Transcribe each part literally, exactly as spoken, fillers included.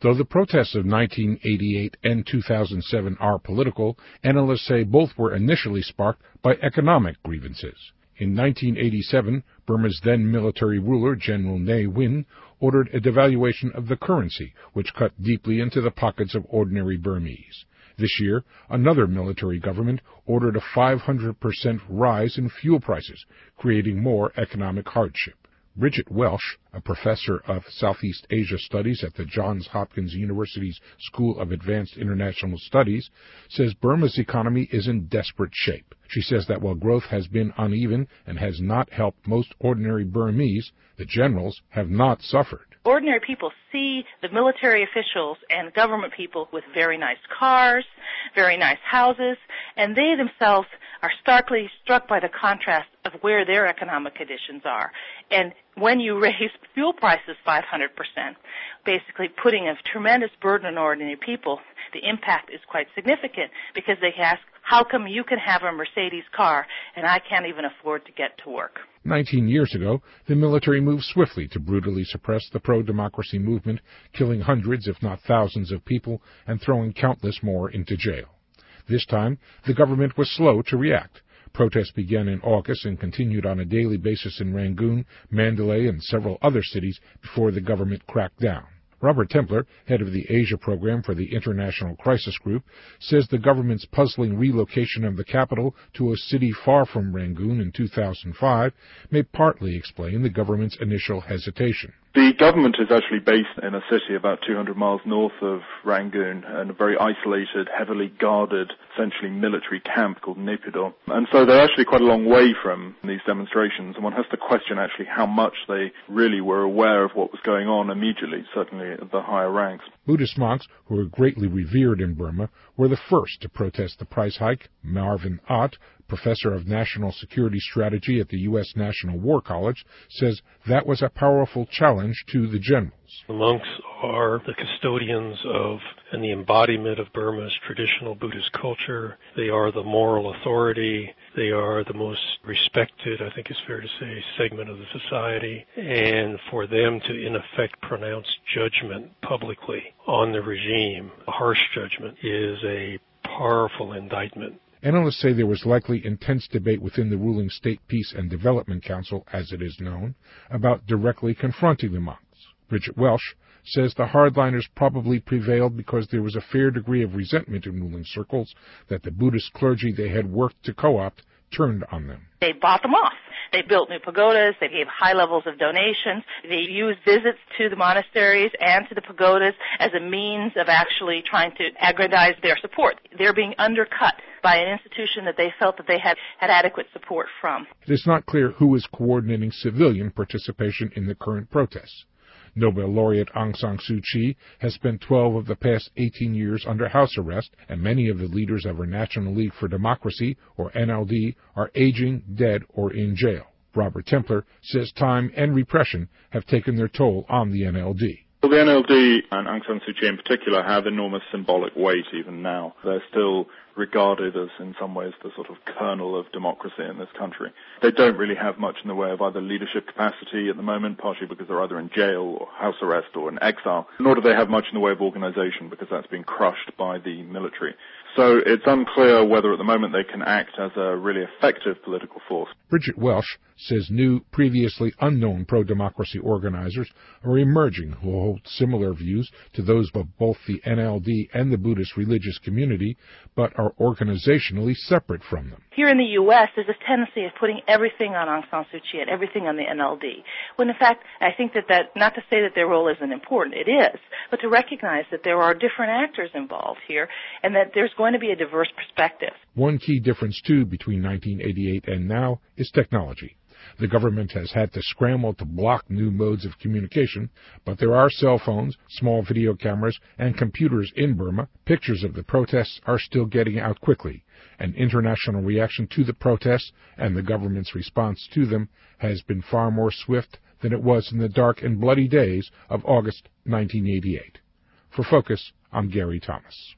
Though the protests of nineteen eighty-eight and two thousand seven are political, analysts say both were initially sparked by economic grievances. In nineteen eighty-seven, Burma's then military ruler, General Ne Win, ordered a devaluation of the currency, which cut deeply into the pockets of ordinary Burmese. This year, another military government ordered a five hundred percent rise in fuel prices, creating more economic hardship. Bridget Welsh, a professor of Southeast Asia Studies at the Johns Hopkins University's School of Advanced International Studies, says Burma's economy is in desperate shape. She says that while growth has been uneven and has not helped most ordinary Burmese, the generals have not suffered. Ordinary people see the military officials and government people with very nice cars, very nice houses, and they themselves are starkly struck by the contrast of where their economic conditions are. And when you raise fuel prices five hundred percent, basically putting a tremendous burden on ordinary people, the impact is quite significant because they ask, how come you can have a Mercedes car and I can't even afford to get to work? Nineteen years ago, the military moved swiftly to brutally suppress the pro-democracy movement, killing hundreds, if not thousands, of people and throwing countless more into jail. This time, the government was slow to react. Protests began in August and continued on a daily basis in Rangoon, Mandalay, and several other cities before the government cracked down. Robert Templer, head of the Asia program for the International Crisis Group, says the government's puzzling relocation of the capital to a city far from Rangoon in two thousand five may partly explain the government's initial hesitation. The government is actually based in a city about two hundred miles north of Rangoon, in a very isolated, heavily guarded, essentially military camp called Naypyidaw. And so they're actually quite a long way from these demonstrations, and one has to question actually how much they really were aware of what was going on immediately, certainly at the higher ranks. Buddhist monks, who are greatly revered in Burma, were the first to protest the price hike. Marvin Ott, professor of national security strategy at the U S National War College, says that was a powerful challenge to the generals. The monks are the custodians of and the embodiment of Burma's traditional Buddhist culture. They are the moral authority. They are the most respected, I think it's fair to say, segment of the society. And for them to, in effect, pronounce judgment publicly on the regime, a harsh judgment, is a powerful indictment. Analysts say there was likely intense debate within the ruling State Peace and Development Council, as it is known, about directly confronting the monks. Bridget Welsh says the hardliners probably prevailed because there was a fair degree of resentment in ruling circles that the Buddhist clergy they had worked to co-opt turned on them. They bought them off. They built new pagodas. They gave high levels of donations. They used visits to the monasteries and to the pagodas as a means of actually trying to aggrandize their support. They're being undercut by an institution that they felt that they had, had adequate support from. It is not clear who is coordinating civilian participation in the current protests. Nobel laureate Aung San Suu Kyi has spent twelve of the past eighteen years under house arrest, and many of the leaders of her National League for Democracy, or N L D, are aging, dead, or in jail. Robert Templer says time and repression have taken their toll on the N L D. Well, the N L D and Aung San Suu Kyi in particular have enormous symbolic weight even now. They're still regarded as, in some ways, the sort of kernel of democracy in this country. They don't really have much in the way of either leadership capacity at the moment, partially because they're either in jail or house arrest or in exile, nor do they have much in the way of organization because that's been crushed by the military. So it's unclear whether at the moment they can act as a really effective political force. Bridget Welsh says new, previously unknown pro-democracy organizers are emerging who hold similar views to those of both the N L D and the Buddhist religious community, but are organizationally separate from them. Here in the U S, there's a tendency of putting everything on Aung San Suu Kyi and everything on the N L D, when in fact, I think that, that not to say that their role isn't important, it is, but to recognize that there are different actors involved here and that there's going to be a diverse perspective. One key difference, too, between nineteen eighty-eight and now is technology. The government has had to scramble to block new modes of communication, but there are cell phones, small video cameras, and computers in Burma. Pictures of the protests are still getting out quickly. An international reaction to the protests and the government's response to them has been far more swift than it was in the dark and bloody days of August nineteen eighty-eight. For Focus, I'm Gary Thomas.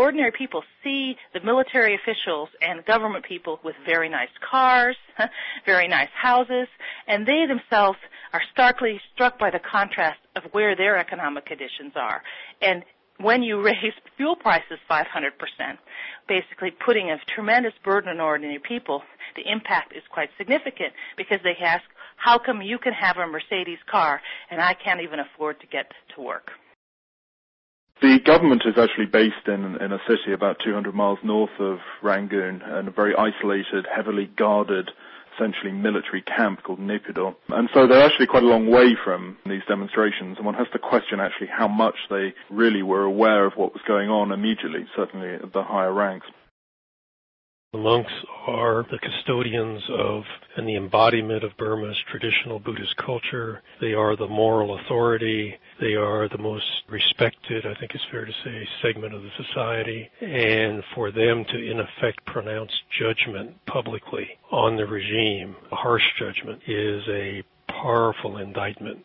ordinary people see the military officials and government people with very nice cars, very nice houses, and they themselves are starkly struck by the contrast of where their economic conditions are. And when you raise fuel prices five hundred percent, basically putting a tremendous burden on ordinary people, the impact is quite significant because they ask, how come you can have a Mercedes car and I can't even afford to get to work? The government is actually based in, in a city about two hundred miles north of Rangoon, in a very isolated, heavily guarded, essentially military camp called Naypyidaw. And so they're actually quite a long way from these demonstrations, and one has to question actually how much they really were aware of what was going on immediately, certainly at the higher ranks. The monks are the custodians of and the embodiment of Burma's traditional Buddhist culture. They are the moral authority. They are the most respected, I think it's fair to say, segment of the society. And for them to, in effect, pronounce judgment publicly on the regime, a harsh judgment, is a powerful indictment.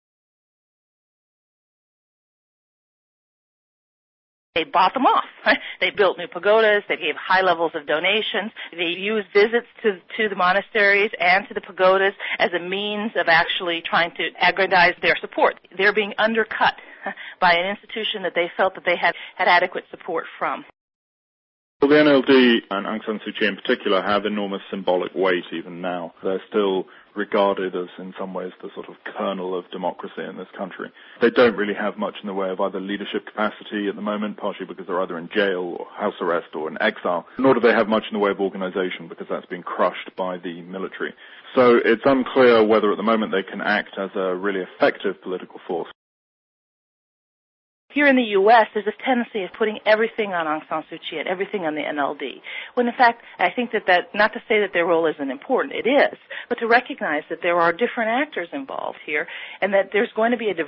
They bought them off. They built new pagodas. They gave high levels of donations. They used visits to, to the monasteries and to the pagodas as a means of actually trying to aggrandize their support. They're being undercut by an institution that they felt that they had, had adequate support from. Well, the N L D and Aung San Suu Kyi in particular have enormous symbolic weight even now. They're still regarded as, in some ways, the sort of kernel of democracy in this country. They don't really have much in the way of either leadership capacity at the moment, partially because they're either in jail or house arrest or in exile, nor do they have much in the way of organization because that's been crushed by the military. So it's unclear whether at the moment they can act as a really effective political force. Here in the U S, there's a tendency of putting everything on Aung San Suu Kyi and everything on the N L D. When in fact, I think that, that not to say that their role isn't important, it is, but to recognize that there are different actors involved here and that there's going to be a